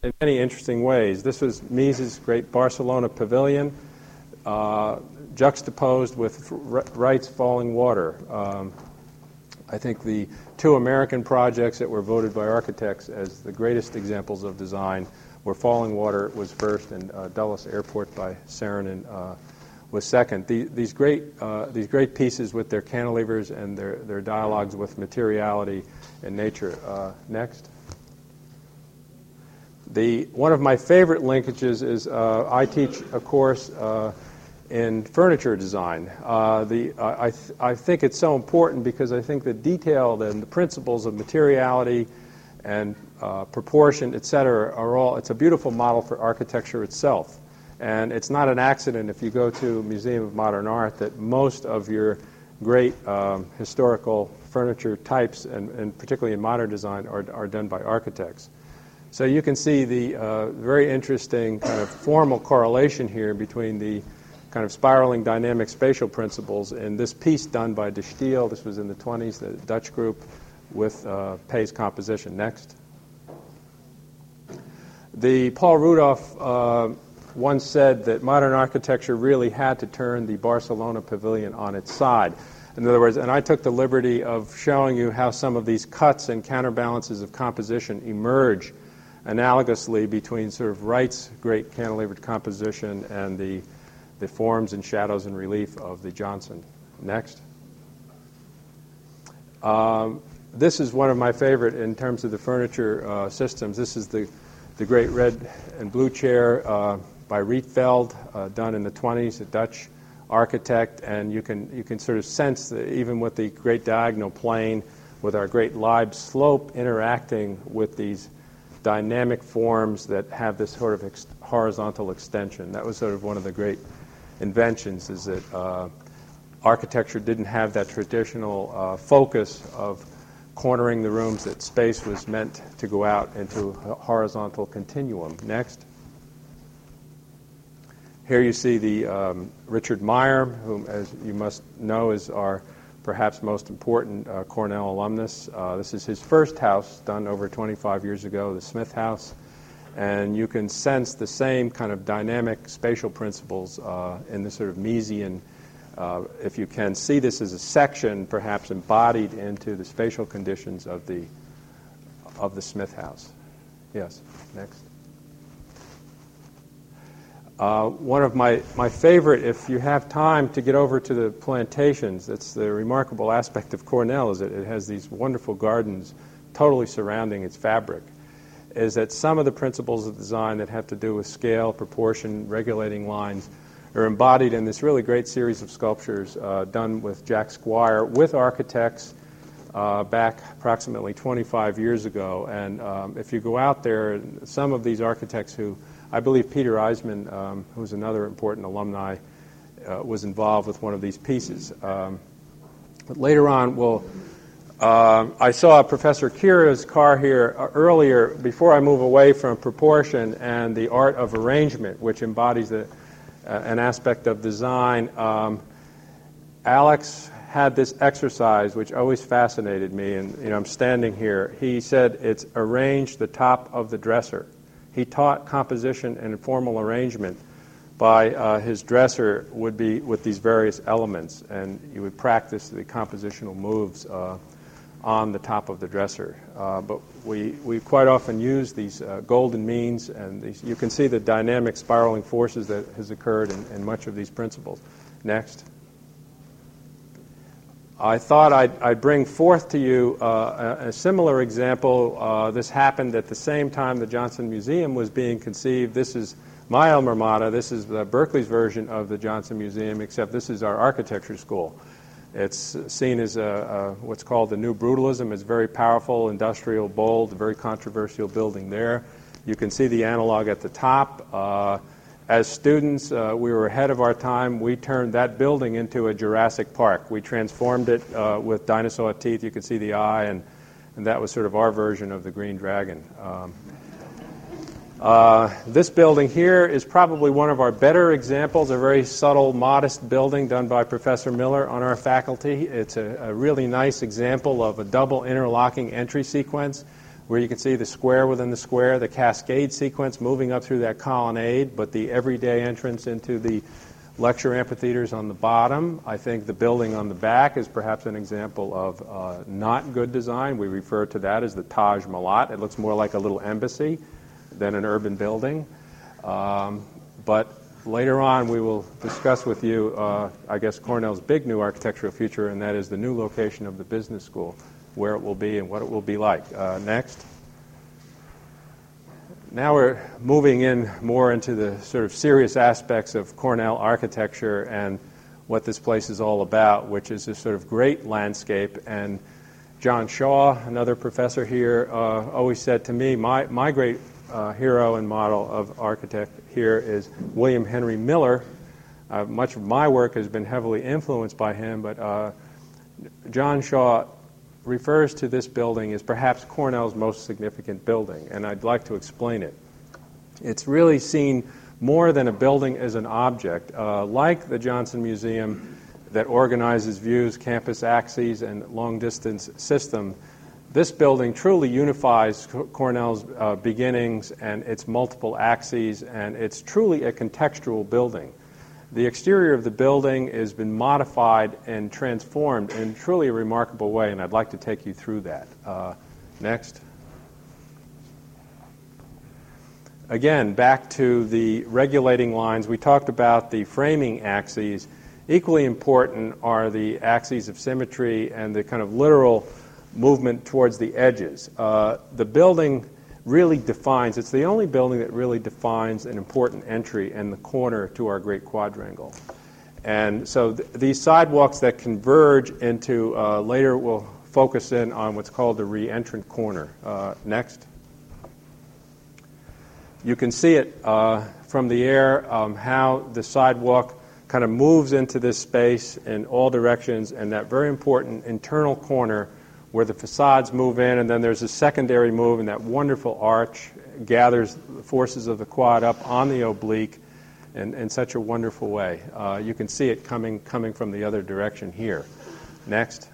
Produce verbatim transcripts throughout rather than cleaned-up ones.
in many interesting ways. This was Mies's great Barcelona pavilion, uh, juxtaposed with Wright's Falling Water. Um, I think the two American projects that were voted by architects as the greatest examples of design were Falling Water was first, and uh, Dulles Airport by Saarinen uh, was second. The, these great uh, these great pieces with their cantilevers and their, their dialogues with materiality and nature. Uh, next. The one of my favorite linkages is uh, I teach a course uh, in furniture design. Uh, the uh, I th- I think it's so important because I think the detail and the principles of materiality and uh, proportion, et cetera, are all. It's a beautiful model for architecture itself. And it's not an accident if you go to Museum of Modern Art that most of your great um, historical furniture types, and, and particularly in modern design, are, are done by architects. So you can see the uh, very interesting kind of formal correlation here between the kind of spiraling dynamic spatial principles in this piece done by De Stijl. This was in the twenties, the Dutch group, with uh, Pei's composition. Next. The Paul Rudolph uh, once said that modern architecture really had to turn the Barcelona pavilion on its side. In other words, and I took the liberty of showing you how some of these cuts and counterbalances of composition emerge analogously between sort of Wright's great cantilevered composition and the, the forms and shadows and relief of the Johnson. Next. Um, this is one of my favorite in terms of the furniture uh, systems. This is the, the great red and blue chair uh, by Rietveld, uh, done in the twenties, a Dutch architect, and you can you can sort of sense that even with the great diagonal plane, with our great Leib slope interacting with these dynamic forms that have this sort of ex- horizontal extension. That was sort of one of the great inventions, is that uh, architecture didn't have that traditional uh, focus of cornering the rooms, that space was meant to go out into a horizontal continuum. Next. Here you see the um, Richard Meyer, whom, as you must know, is our perhaps most important uh, Cornell alumnus. Uh, this is his first house, done over twenty-five years ago, the Smith House. And you can sense the same kind of dynamic spatial principles uh, in this sort of Miesian, uh, if you can see this as a section, perhaps embodied into the spatial conditions of the of the Smith House. Yes, next. Uh, one of my, my favorite, if you have time to get over to the plantations, that's the remarkable aspect of Cornell, is that it has these wonderful gardens totally surrounding its fabric, is that some of the principles of design that have to do with scale, proportion, regulating lines, are embodied in this really great series of sculptures uh, done with Jack Squire, with architects, uh, back approximately twenty-five years ago. And um, if you go out there, some of these architects who, I believe Peter Eisman, um, who's another important alumni, uh, was involved with one of these pieces. Um, but later on, we'll, uh, I saw Professor Kira's car here uh, earlier, before I move away from proportion and the art of arrangement, which embodies the, uh, an aspect of design. Um, Alex had this exercise which always fascinated me, and you know, I'm standing here. He said it's arrange the top of the dresser. He taught composition and formal arrangement by uh, his dresser would be with these various elements, and you would practice the compositional moves uh, on the top of the dresser. Uh, but we, we quite often use these uh, golden means, and these, you can see the dynamic spiraling forces that has occurred in, in much of these principles. Next. I thought I'd, I'd bring forth to you uh, a, a similar example. Uh, this happened at the same time the Johnson Museum was being conceived. This is my alma mater. This is uh, Berkeley's version of the Johnson Museum, except this is our architecture school. It's seen as a, a, what's called the New Brutalism. It's very powerful, industrial, bold, very controversial building there. You can see the analog at the top. Uh, As students, uh, we were ahead of our time. We turned that building into a Jurassic Park. We transformed it uh, with dinosaur teeth. You could see the eye, and, and that was sort of our version of the Green Dragon. Um, uh, this building here is probably one of our better examples, a very subtle, modest building done by Professor Miller on our faculty. It's a, a really nice example of a double interlocking entry sequence where you can see the square within the square, the cascade sequence moving up through that colonnade, but the everyday entrance into the lecture amphitheaters on the bottom. I think the building on the back is perhaps an example of uh, not good design. We refer to that as the Taj Malat. It looks more like a little embassy than an urban building. Um, but later on we will discuss with you, uh, I guess, Cornell's big new architectural future, and that is the new location of the business school, where it will be and what it will be like. Uh, next. Now we're moving in more into the sort of serious aspects of Cornell architecture and what this place is all about, which is this sort of great landscape. And John Shaw, another professor here, uh, always said to me, my, my great uh, hero and model of architect here is William Henry Miller. Uh, much of my work has been heavily influenced by him, but uh, John Shaw refers to this building as perhaps Cornell's most significant building, and I'd like to explain it. It's really seen more than a building as an object. Uh, like the Johnson Museum that organizes views, campus axes, and long-distance system, this building truly unifies Cornell's uh, beginnings and its multiple axes, and it's truly a contextual building. The exterior of the building has been modified and transformed in truly a remarkable way, and I'd like to take you through that. Uh, next. Again, back to the regulating lines. We talked about the framing axes. Equally important are the axes of symmetry and the kind of literal movement towards the edges. Uh, the building really defines, it's the only building that really defines an important entry and the corner to our great quadrangle. And so th- these sidewalks that converge into, uh, later we'll focus in on what's called the re-entrant corner. Uh, next. You can see it uh, from the air, um, how the sidewalk kind of moves into this space in all directions, and that very important internal corner where the facades move in, and then there's a secondary move, and that wonderful arch gathers the forces of the quad up on the oblique in, in such a wonderful way. Uh, you can see it coming coming from the other direction here. Next.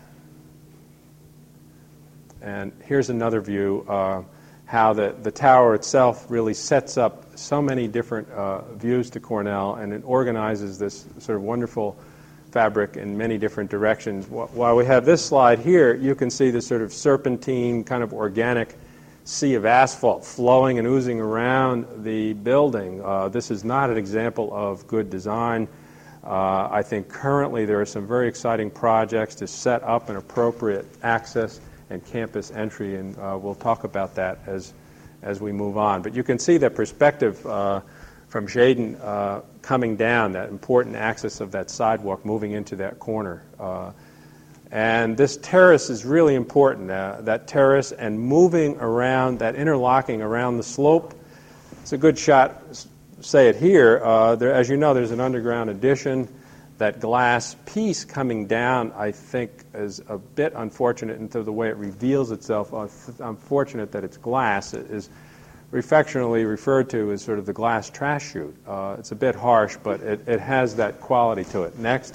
And here's another view, uh, how the, the tower itself really sets up so many different uh, views to Cornell, and it organizes this sort of wonderful fabric in many different directions. While we have this slide here, you can see this sort of serpentine, kind of organic sea of asphalt flowing and oozing around the building. Uh, this is not an example of good design. Uh, I think currently there are some very exciting projects to set up an appropriate access and campus entry, and uh, we'll talk about that as, as we move on. But you can see the perspective uh, from Jayden uh, coming down, that important axis of that sidewalk moving into that corner. Uh, and this terrace is really important, uh, that terrace and moving around, that interlocking around the slope. It's a good shot, say it here. Uh, there, as you know, there's an underground addition. That glass piece coming down, I think, is a bit unfortunate into the way it reveals itself. Uh, unfortunate that it's glass. It is affectionately referred to as sort of the glass trash chute. Uh, it's a bit harsh, but it, it has that quality to it. Next.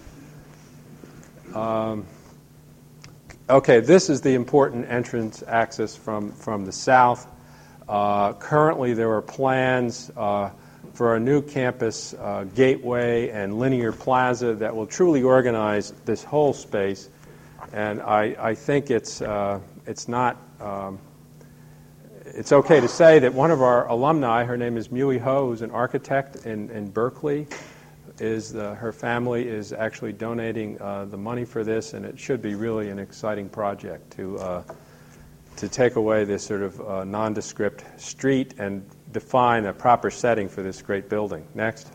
Um, okay, this is the important entrance access from, from the south. Uh, currently, there are plans uh, for a new campus uh, gateway and linear plaza that will truly organize this whole space. And I, I think it's, uh, it's not... Um, It's okay to say that one of our alumni, her name is Mui Ho, who's an architect in, in Berkeley, is the, her family is actually donating uh, the money for this, and it should be really an exciting project to uh, to take away this sort of uh, nondescript street and define a proper setting for this great building. Next.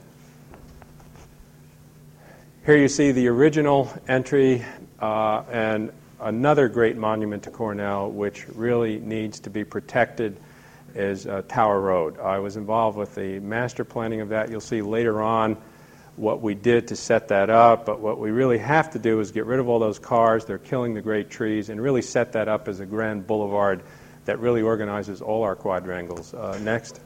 Here you see the original entry uh, and another great monument to Cornell, which really needs to be protected, is uh, Tower Road. I was involved with the master planning of that. You'll see later on what we did to set that up, but what we really have to do is get rid of all those cars. They're killing the great trees, and really set that up as a grand boulevard that really organizes all our quadrangles. Uh, next.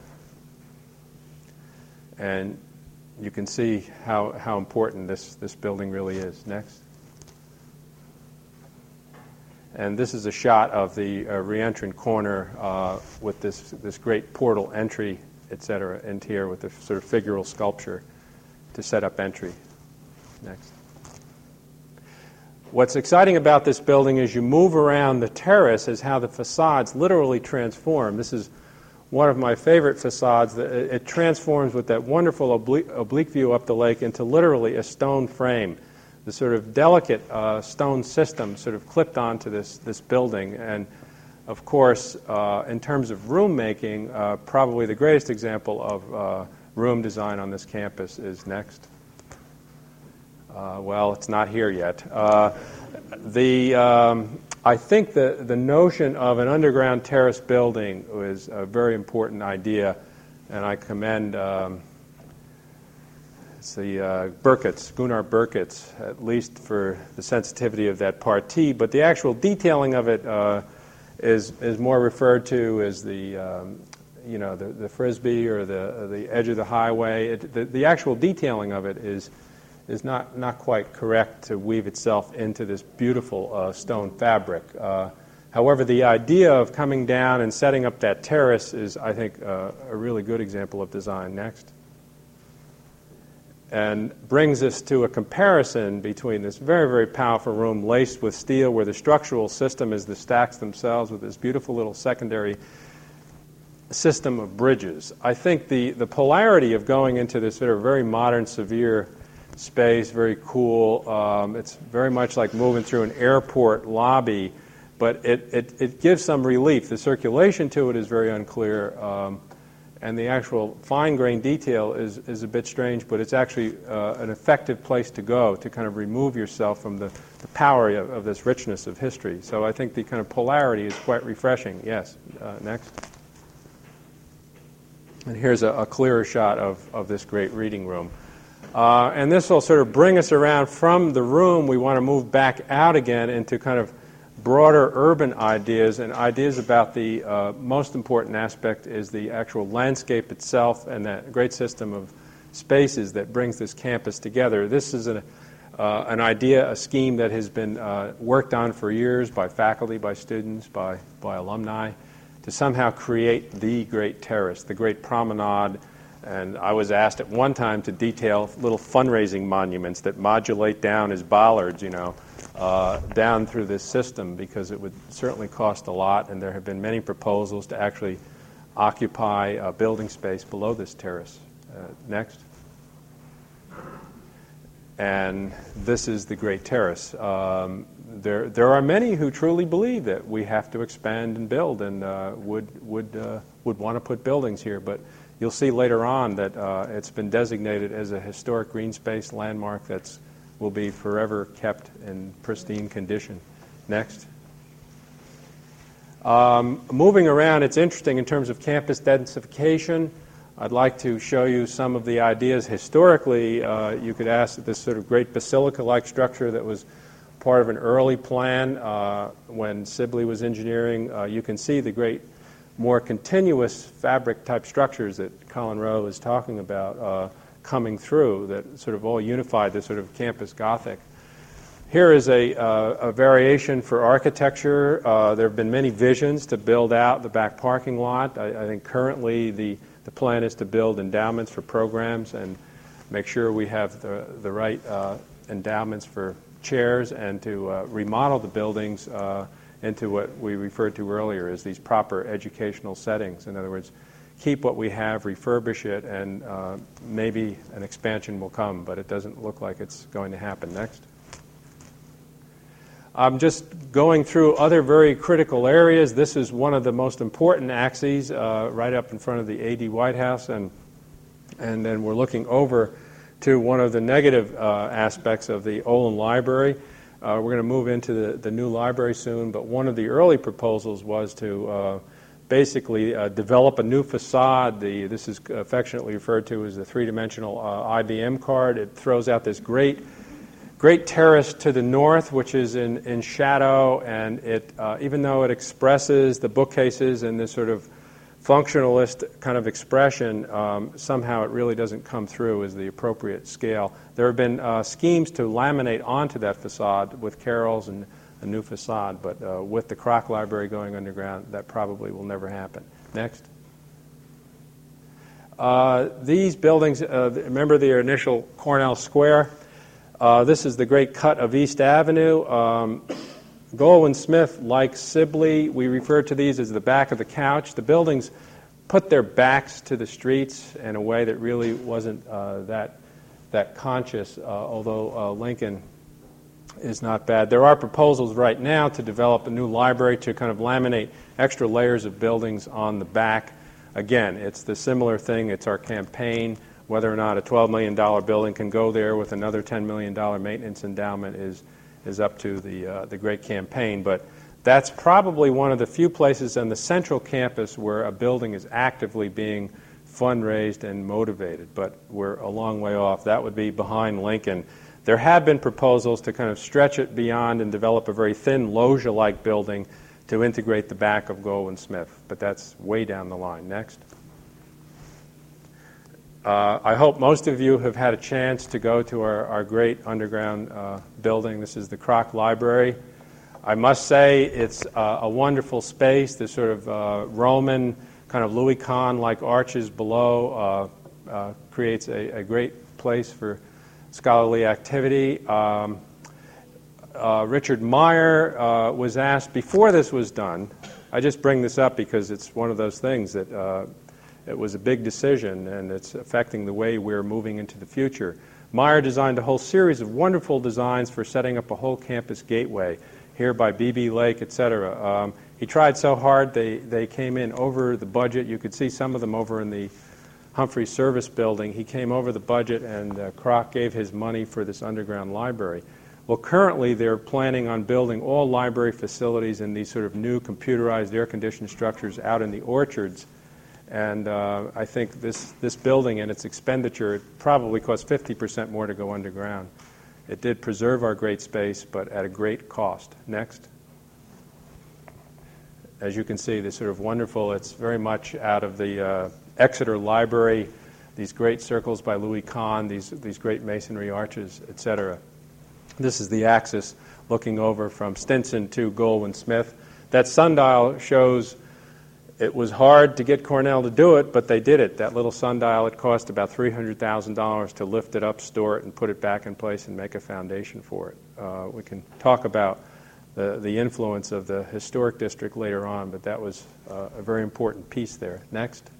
And you can see how, how important this, this building really is. Next. And this is a shot of the uh, re-entrant corner uh, with this, this great portal entry, et cetera, into here with the sort of figural sculpture to set up entry. Next. What's exciting about this building is you move around the terrace is how the facades literally transform. This is one of my favorite facades. It transforms with that wonderful oblique, oblique view up the lake into literally a stone frame. The sort of delicate uh, stone system sort of clipped onto this, this building. And of course, uh, in terms of room making, uh, probably the greatest example of uh, room design on this campus is next. Uh, well, it's not here yet. Uh, the um, I think the, the notion of an underground terrace building is a very important idea, and I commend um, it's the uh, Burkitts, Gunnar Burkitts, at least for the sensitivity of that part T, but the actual detailing of it uh, is is more referred to as the um, you know the, the frisbee or the the edge of the highway. It, the, the actual detailing of it is is not, not quite correct to weave itself into this beautiful uh, stone fabric. Uh, however, the idea of coming down and setting up that terrace is, I think, uh, a really good example of design. Next. And brings us to a comparison between this very, very powerful room laced with steel where the structural system is the stacks themselves with this beautiful little secondary system of bridges. I think the, the polarity of going into this sort of very modern, severe space, very cool. Um, it's very much like moving through an airport lobby, but it, it, it gives some relief. The circulation to it is very unclear, um, and the actual fine-grained detail is, is a bit strange, but it's actually uh, an effective place to go to kind of remove yourself from the, the power of, of this richness of history. So I think the kind of polarity is quite refreshing. Yes, uh, next. And here's a, a clearer shot of, of this great reading room. Uh, and this will sort of bring us around from the room. We want to move back out again into kind of broader urban ideas, and ideas about the uh, most important aspect is the actual landscape itself and that great system of spaces that brings this campus together. This is an, uh, an idea, a scheme that has been uh, worked on for years by faculty, by students, by, by alumni, to somehow create the great terrace, the great promenade. And I was asked at one time to detail little fundraising monuments that modulate down as bollards, you know, uh, down through this system, because it would certainly cost a lot, and there have been many proposals to actually occupy uh, building space below this terrace. Uh, next. And this is the Great Terrace. Um, there, there are many who truly believe that we have to expand and build, and uh, would would uh, would want to put buildings here, but you'll see later on that uh, it's been designated as a historic green space landmark that's will be forever kept in pristine condition. Next. Um, moving around, it's interesting in terms of campus densification. I'd like to show you some of the ideas. Historically, uh, you could ask that this sort of great basilica-like structure that was part of an early plan uh, when Sibley was engineering. Uh, you can see the great, more continuous fabric-type structures that Colin Rowe is talking about uh, coming through that sort of all unified this sort of campus Gothic. Here is a, uh, a variation for architecture. Uh, there have been many visions to build out the back parking lot. I, I think currently the, the plan is to build endowments for programs and make sure we have the, the right uh, endowments for chairs, and to uh, remodel the buildings uh, into what we referred to earlier as these proper educational settings. In other words, keep what we have, refurbish it, and uh, maybe an expansion will come, but it doesn't look like it's going to happen. Next. I'm just going through other very critical areas. This is one of the most important axes uh, right up in front of the A D White House, and, and then we're looking over to one of the negative uh, aspects of the Olin Library. Uh, we're going to move into the, the new library soon, but one of the early proposals was to uh, basically uh, develop a new facade. The, this is affectionately referred to as the three-dimensional uh, I B M card. It throws out this great Great terrace to the north, which is in, in shadow, and it, uh, even though it expresses the bookcases and this sort of functionalist kind of expression, um, somehow it really doesn't come through as the appropriate scale. There have been uh, schemes to laminate onto that facade with carrels and a new facade. But uh, with the Kroc Library going underground, that probably will never happen. Next. Uh, these buildings, uh, remember the initial Cornell Square? Uh, this is the great cut of East Avenue. Um, Goldwin Smith, like Sibley, we refer to these as the back of the couch. The buildings put their backs to the streets in a way that really wasn't uh, that that conscious, uh, although uh, Lincoln is not bad. There are proposals right now to develop a new library to kind of laminate extra layers of buildings on the back. Again, it's the similar thing. It's our campaign. Whether or not a twelve million dollars building can go there with another ten million dollars maintenance endowment is is up to the uh, the great campaign. But that's probably one of the few places on the central campus where a building is actively being fundraised and motivated. But we're a long way off. That would be behind Lincoln. There have been proposals to kind of stretch it beyond and develop a very thin loggia-like building to integrate the back of Goldwin Smith. But that's way down the line. Next. Uh, I hope most of you have had a chance to go to our, our great underground uh, building. This is the Kroc Library. I must say it's uh, a wonderful space. This sort of uh, Roman, kind of Louis Kahn-like arches below uh, uh, creates a, a great place for scholarly activity. Um, uh, Richard Meyer uh, was asked before this was done. I just bring this up because it's one of those things that uh, it was a big decision, and it's affecting the way we're moving into the future. Meyer designed a whole series of wonderful designs for setting up a whole campus gateway here by Beebe Lake, et cetera. Um, he tried so hard, they, they came in over the budget. You could see some of them over in the Humphrey Service Building. He came over the budget, and uh, Kroc gave his money for this underground library. Well, currently they're planning on building all library facilities in these sort of new computerized air-conditioned structures out in the orchards. And uh, I think this, this building and its expenditure, it probably cost fifty percent more to go underground. It did preserve our great space, but at a great cost. Next. As you can see, this sort of wonderful, it's very much out of the uh, Exeter Library, these great circles by Louis Kahn, these, these great masonry arches, et cetera. This is the axis looking over from Stinson to Goldwin Smith. That sundial shows it was hard to get Cornell to do it, but they did it. That little sundial, it cost about three hundred thousand dollars to lift it up, store it, and put it back in place and make a foundation for it. Uh, we can talk about the, the influence of the historic district later on, but that was uh, a very important piece there. Next.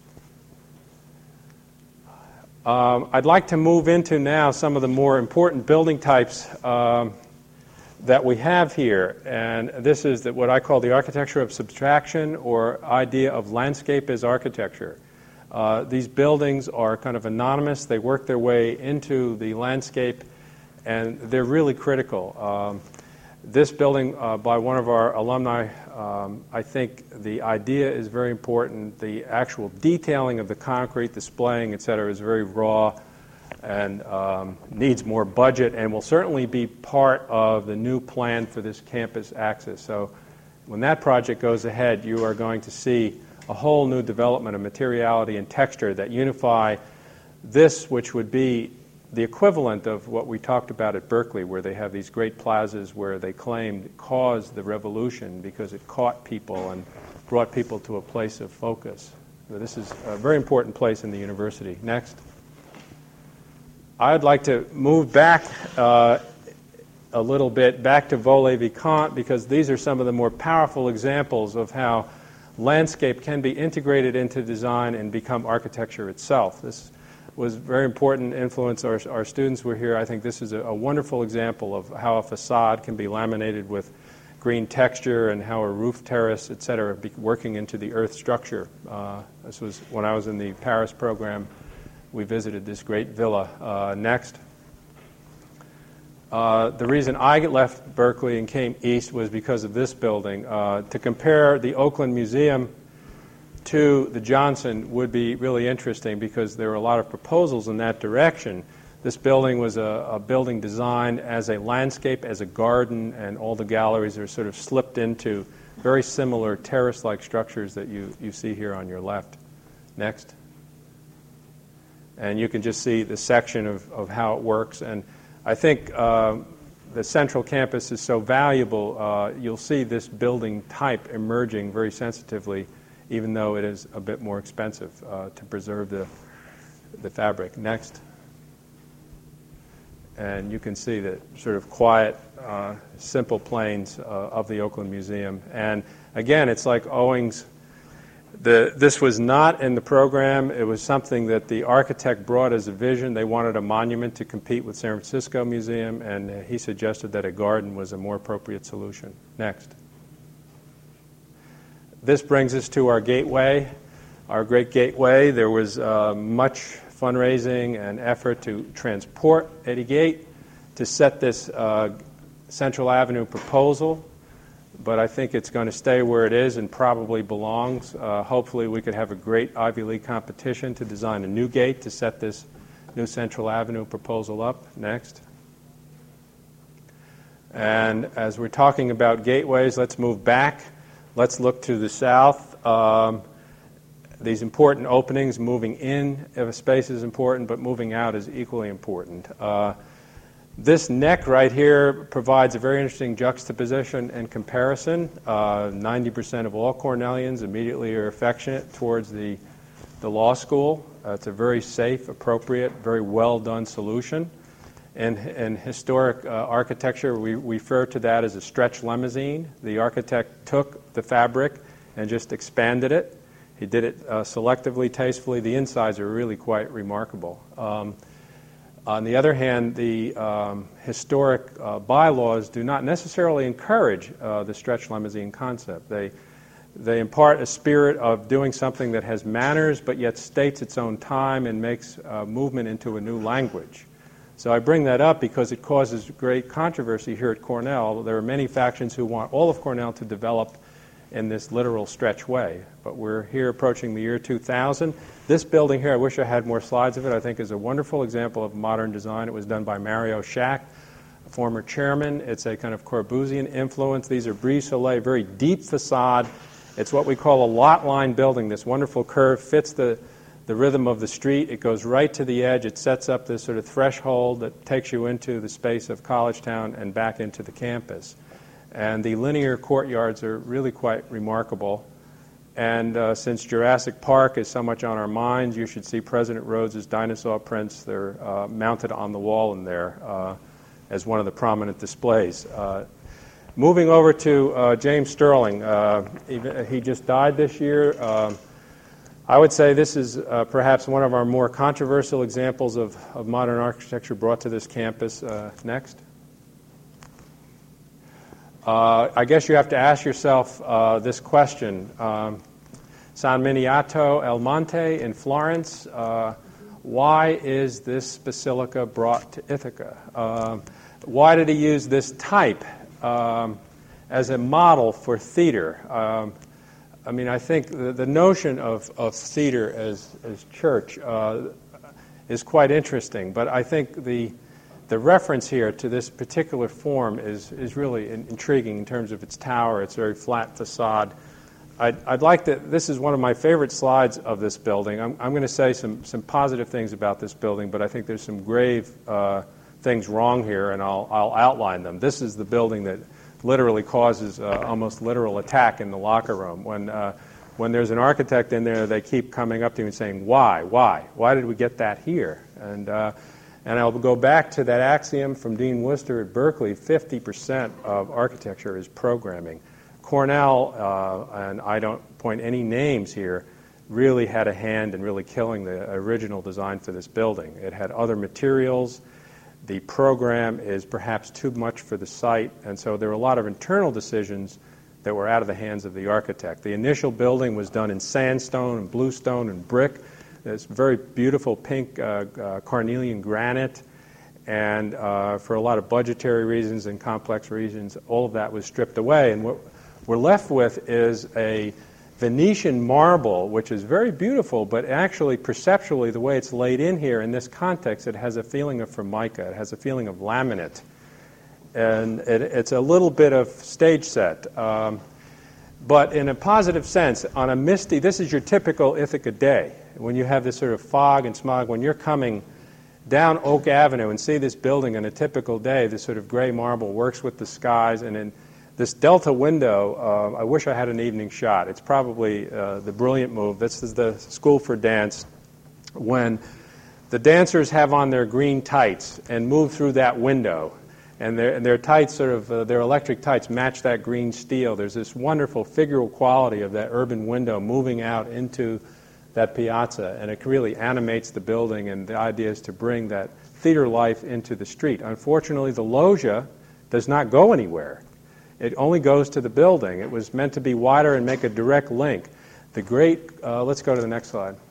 Um, I'd like to move into now some of the more important building types um, that we have here, and this is the, what I call the architecture of subtraction, or idea of landscape as architecture. Uh, these buildings are kind of anonymous. They work their way into the landscape, and they're really critical. Um, this building uh, by one of our alumni, um, I think the idea is very important. The actual detailing of the concrete, the splaying, et cetera, is very raw and um, needs more budget, and will certainly be part of the new plan for this campus axis. So when that project goes ahead, you are going to see a whole new development of materiality and texture that unify this, which would be the equivalent of what we talked about at Berkeley, where they have these great plazas where they claimed caused the revolution because it caught people and brought people to a place of focus. So this is a very important place in the university. Next. I'd like to move back uh, a little bit, back to Vaux-le-Vicomte, because these are some of the more powerful examples of how landscape can be integrated into design and become architecture itself. This was very important influence. Our, our students were here. I think this is a, a wonderful example of how a facade can be laminated with green texture and how a roof terrace, et cetera, be working into the earth structure. Uh, this was when I was in the Paris program. We visited this great villa. Uh, next. Uh, the reason I left Berkeley and came east was because of this building. Uh, to compare the Oakland Museum to the Johnson would be really interesting because there were a lot of proposals in that direction. This building was a, a building designed as a landscape, as a garden, and all the galleries are sort of slipped into very similar terrace-like structures that you, you see here on your left. Next. And you can just see the section of, of how it works. And I think uh, the central campus is so valuable, uh, you'll see this building type emerging very sensitively, even though it is a bit more expensive uh, to preserve the, the fabric. Next. And you can see the sort of quiet, uh, simple plains uh, of the Oakland Museum. And again, it's like Owings. The, this was not in the program. It was something that the architect brought as a vision. They wanted a monument to compete with San Francisco Museum, and he suggested that a garden was a more appropriate solution. Next. This brings us to our gateway, our great gateway. There was uh, much fundraising and effort to transport Eddie Gate, to set this uh, Central Avenue proposal, but I think it's going to stay where it is and probably belongs. Uh, hopefully we could have a great Ivy League competition to design a new gate to set this new Central Avenue proposal up. Next. And as we're talking about gateways, let's move back. Let's look to the south. Um, these important openings, moving in of a space is important, but moving out is equally important. Uh, This neck right here provides a very interesting juxtaposition and comparison. Uh, ninety percent of all Cornellians immediately are affectionate towards the, the law school. Uh, it's a very safe, appropriate, very well done solution. And in historic uh, architecture, we, we refer to that as a stretch limousine. The architect took the fabric and just expanded it. He did it uh, selectively, tastefully. The insides are really quite remarkable. Um, On the other hand, the um, historic uh, bylaws do not necessarily encourage uh, the stretch limousine concept. They, they impart a spirit of doing something that has manners but yet states its own time and makes uh, movement into a new language. So I bring that up because it causes great controversy here at Cornell. There are many factions who want all of Cornell to develop in this literal stretch way. But we're here approaching the year two thousand. This building here, I wish I had more slides of it, I think is a wonderful example of modern design. It was done by Mario Schacht, a former chairman. It's a kind of Corbusian influence. These are Brise Soleil, very deep facade. It's what we call a lot line building. This wonderful curve fits the, the rhythm of the street. It goes right to the edge. It sets up this sort of threshold that takes you into the space of Collegetown and back into the campus. And the linear courtyards are really quite remarkable. And uh, since Jurassic Park is so much on our minds, you should see President Rhodes' dinosaur prints. They're uh, mounted on the wall in there uh, as one of the prominent displays. Uh, moving over to uh, James Sterling. Uh, he, he just died this year. Uh, I would say this is uh, perhaps one of our more controversial examples of, of modern architecture brought to this campus. Uh, next. Uh, I guess you have to ask yourself uh, this question. Um, San Miniato El Monte in Florence, uh, why is this basilica brought to Ithaca? Uh, why did he use this type um, as a model for theater? Um, I mean, I think the, the notion of, of theater as, as church uh, is quite interesting, but I think the The reference here to this particular form is, is really in, intriguing in terms of its tower, its very flat facade. I'd, I'd like to, this is one of my favorite slides of this building. I'm, I'm going to say some, some positive things about this building, but I think there's some grave uh, things wrong here, and I'll, I'll outline them. This is the building that literally causes uh, almost literal attack in the locker room. When, uh, when there's an architect in there, they keep coming up to you and saying, why, why? Why did we get that here? And uh, And I'll go back to that axiom from Dean Worcester at Berkeley, fifty percent of architecture is programming. Cornell, uh, and I don't point any names here, really had a hand in really killing the original design for this building. It had other materials. The program is perhaps too much for the site, and so there were a lot of internal decisions that were out of the hands of the architect. The initial building was done in sandstone and bluestone and brick. It's very beautiful pink uh, uh, carnelian granite, and uh, for a lot of budgetary reasons and complex reasons, all of that was stripped away. And what we're left with is a Venetian marble, which is very beautiful, but actually perceptually, the way it's laid in here in this context, it has a feeling of formica. It has a feeling of laminate. And it, it's a little bit of stage set. Um, But in a positive sense, on a misty, this is your typical Ithaca day. When you have this sort of fog and smog, when you're coming down Oak Avenue and see this building on a typical day, this sort of gray marble works with the skies, and in this Delta window, uh, I wish I had an evening shot. It's probably uh, the brilliant move. This is the School for Dance when the dancers have on their green tights and move through that window. And their, and their tights, sort of, uh, their electric tights match that green steel. There's this wonderful figural quality of that urban window moving out into that piazza, and it really animates the building, and the idea is to bring that theater life into the street. Unfortunately, the loggia does not go anywhere. It only goes to the building. It was meant to be wider and make a direct link. The great, uh, let's go to the next slide.